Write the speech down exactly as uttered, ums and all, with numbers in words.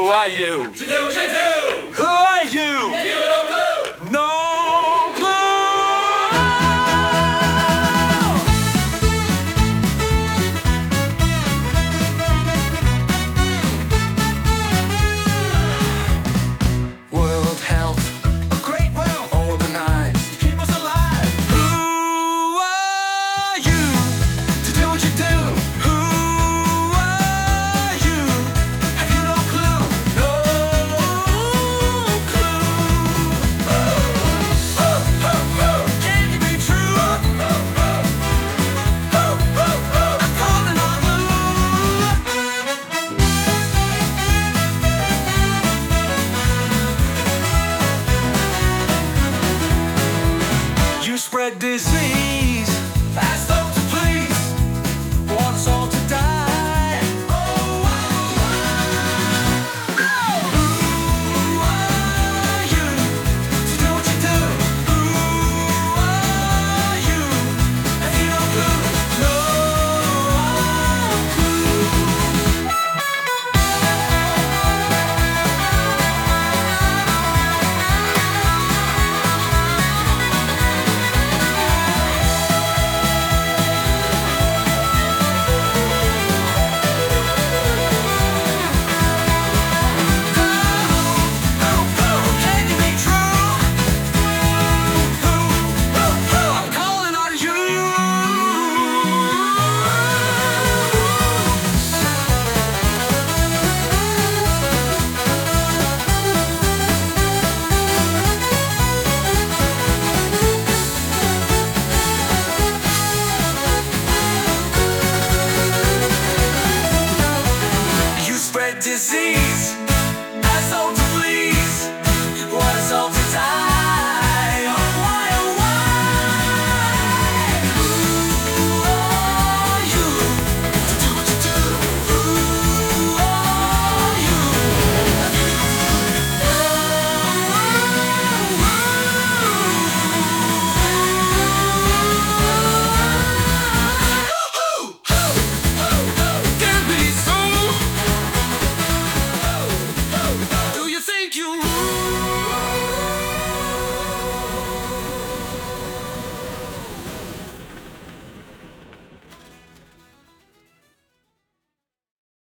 Who are you? To do what you do. Who are you? You don't know. No clue. World Health, a great well organized. Keep us alive. Who are you? To do what you do. Who are you? Have you no clue? No clue. Oh, oh, oh, oh. Can you be true? Oh, oh, oh. Oh, oh, oh. I'm calling on you. You spread disease.